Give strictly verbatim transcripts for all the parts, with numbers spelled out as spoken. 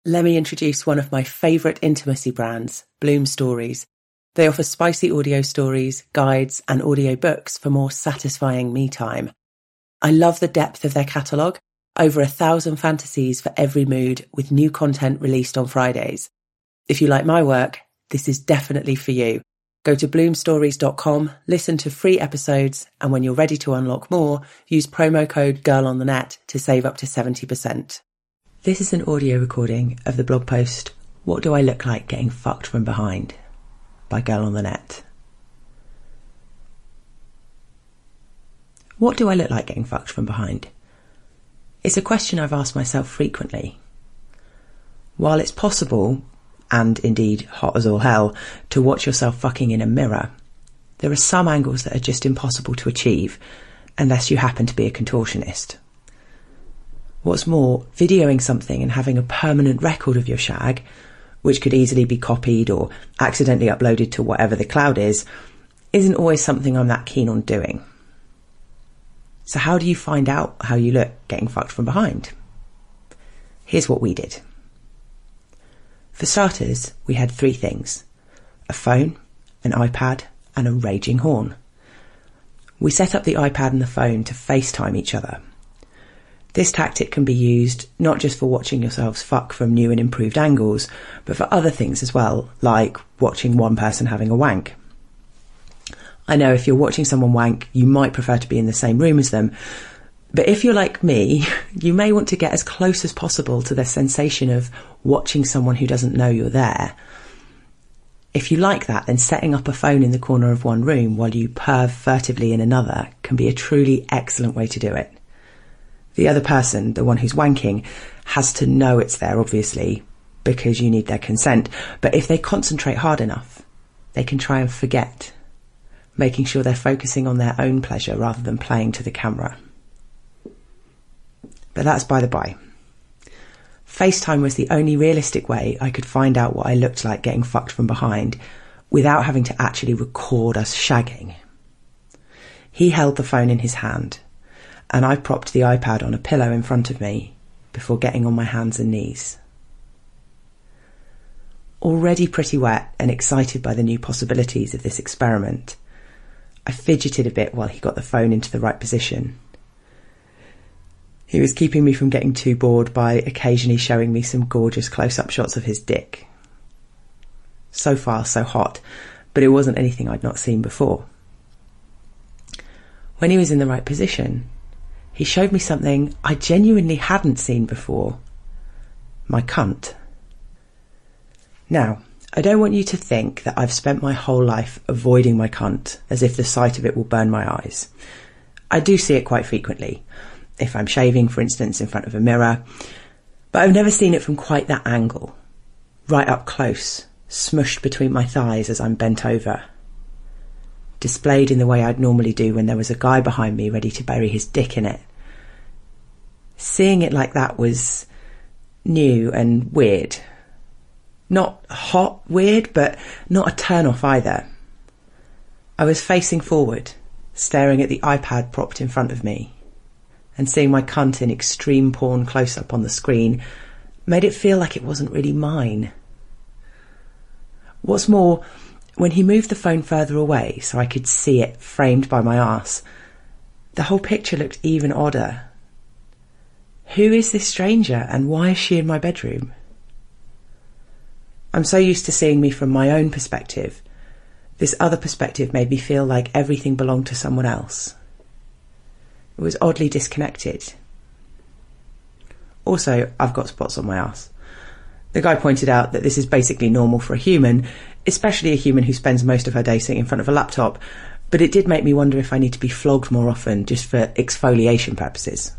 Let me introduce one of my favourite intimacy brands, Bloom Stories. They offer spicy audio stories, guides, and audio books for more satisfying me time. I love the depth of their catalogue, over a thousand fantasies for every mood, with new content released on Fridays. If you like my work, this is definitely for you. Go to bloom stories dot com, listen to free episodes, and when you're ready to unlock more, use promo code GIRLONTHENET to save up to seventy percent. This is an audio recording of the blog post, What Do I Look Like Getting Fucked From Behind? By Girl on the Net. What do I look like getting fucked from behind? It's a question I've asked myself frequently. While it's possible, and indeed hot as all hell, to watch yourself fucking in a mirror, there are some angles that are just impossible to achieve unless you happen to be a contortionist. What's more, videoing something and having a permanent record of your shag, which could easily be copied or accidentally uploaded to whatever the cloud is, isn't always something I'm that keen on doing. So how do you find out how you look getting fucked from behind? Here's what we did. For starters, we had three things: a phone, an iPad, and a raging horn. We set up the iPad and the phone to FaceTime each other. This tactic can be used not just for watching yourselves fuck from new and improved angles, but for other things as well, like watching one person having a wank. I know if you're watching someone wank, you might prefer to be in the same room as them, but if you're like me, you may want to get as close as possible to the sensation of watching someone who doesn't know you're there. If you like that, then setting up a phone in the corner of one room while you perv furtively in another can be a truly excellent way to do it. The other person, the one who's wanking, has to know it's there, obviously, because you need their consent. But if they concentrate hard enough, they can try and forget, making sure they're focusing on their own pleasure rather than playing to the camera. But that's by the by. FaceTime was the only realistic way I could find out what I looked like getting fucked from behind without having to actually record us shagging. He held the phone in his hand, and I propped the iPad on a pillow in front of me before getting on my hands and knees. Already pretty wet and excited by the new possibilities of this experiment, I fidgeted a bit while he got the phone into the right position. He was keeping me from getting too bored by occasionally showing me some gorgeous close-up shots of his dick. So far, so hot, but it wasn't anything I'd not seen before. When he was in the right position, he showed me something I genuinely hadn't seen before. My cunt. Now, I don't want you to think that I've spent my whole life avoiding my cunt as if the sight of it will burn my eyes. I do see it quite frequently, if I'm shaving, for instance, in front of a mirror, but I've never seen it from quite that angle, right up close, smushed between my thighs as I'm bent over, displayed in the way I'd normally do when there was a guy behind me ready to bury his dick in it. Seeing it like that was new and weird. Not hot weird, but not a turn-off either. I was facing forward, staring at the iPad propped in front of me, and seeing my cunt in extreme porn close-up on the screen made it feel like it wasn't really mine. What's more, when he moved the phone further away so I could see it framed by my arse, the whole picture looked even odder. Who is this stranger and why is she in my bedroom? I'm so used to seeing me from my own perspective. This other perspective made me feel like everything belonged to someone else. It was oddly disconnected. Also, I've got spots on my arse. The guy pointed out that this is basically normal for a human, especially a human who spends most of her day sitting in front of a laptop, but it did make me wonder if I need to be flogged more often just for exfoliation purposes.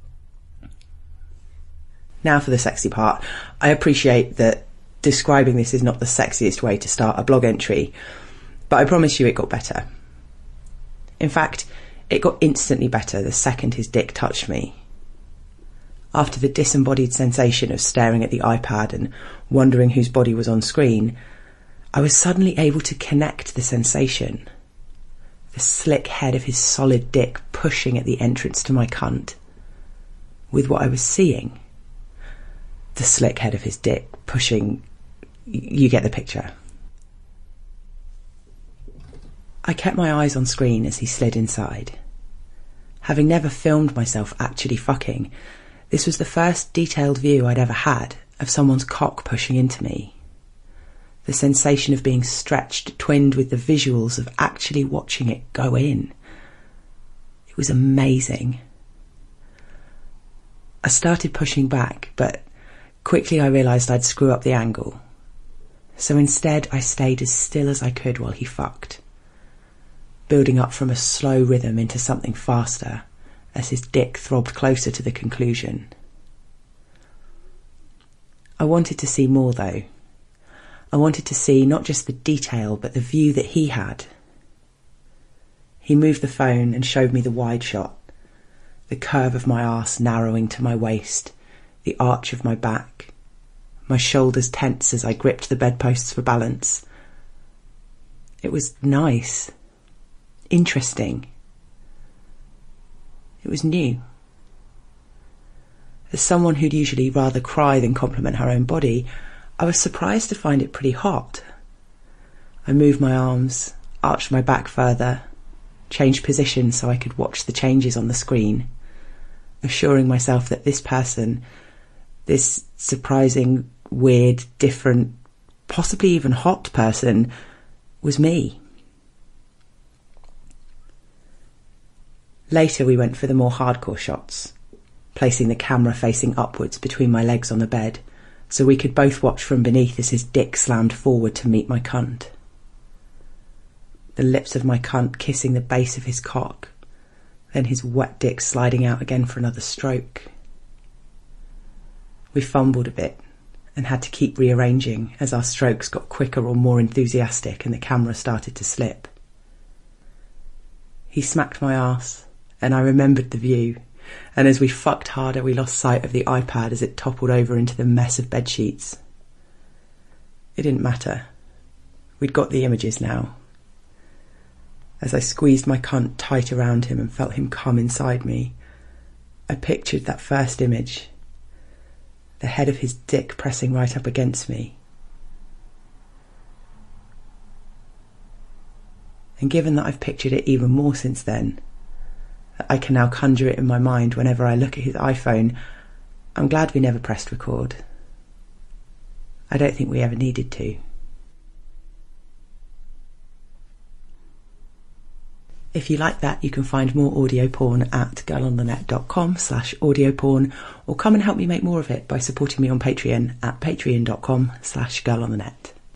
Now for the sexy part. I appreciate that describing this is not the sexiest way to start a blog entry, but I promise you it got better. In fact, it got instantly better the second his dick touched me. After the disembodied sensation of staring at the iPad and wondering whose body was on screen, I was suddenly able to connect the sensation. The slick head of his solid dick pushing at the entrance to my cunt with what I was seeing. the slick head of his dick pushing. You get the picture. I kept my eyes on screen as he slid inside. Having never filmed myself actually fucking, this was the first detailed view I'd ever had of someone's cock pushing into me. The sensation of being stretched, twinned with the visuals of actually watching it go in. It was amazing. I started pushing back, but quickly I realised I'd screw up the angle. So instead I stayed as still as I could while he fucked, building up from a slow rhythm into something faster as his dick throbbed closer to the conclusion. I wanted to see more though. I wanted to see not just the detail, but the view that he had. He moved the phone and showed me the wide shot, the curve of my arse narrowing to my waist, the arch of my back, my shoulders tense as I gripped the bedposts for balance. It was nice, interesting. It was new. As someone who'd usually rather cry than compliment her own body, I was surprised to find it pretty hot. I moved my arms, arched my back further, changed position so I could watch the changes on the screen, assuring myself that this person, this surprising, weird, different, possibly even hot person, was me. Later we went for the more hardcore shots, placing the camera facing upwards between my legs on the bed, so we could both watch from beneath as his dick slammed forward to meet my cunt. The lips of my cunt kissing the base of his cock, then his wet dick sliding out again for another stroke. We fumbled a bit and had to keep rearranging as our strokes got quicker or more enthusiastic and the camera started to slip. He smacked my arse and I remembered the view. And as we fucked harder, we lost sight of the iPad as it toppled over into the mess of bedsheets. It didn't matter. We'd got the images now. As I squeezed my cunt tight around him and felt him come inside me, I pictured that first image, the head of his dick pressing right up against me. And given that I've pictured it even more since then, I can now conjure it in my mind whenever I look at his iPhone, I'm glad we never pressed record. I don't think we ever needed to. If you like that, you can find more audio porn at girlonthenet.com slash audio porn, or come and help me make more of it by supporting me on Patreon at patreon.com slash girlonthenet.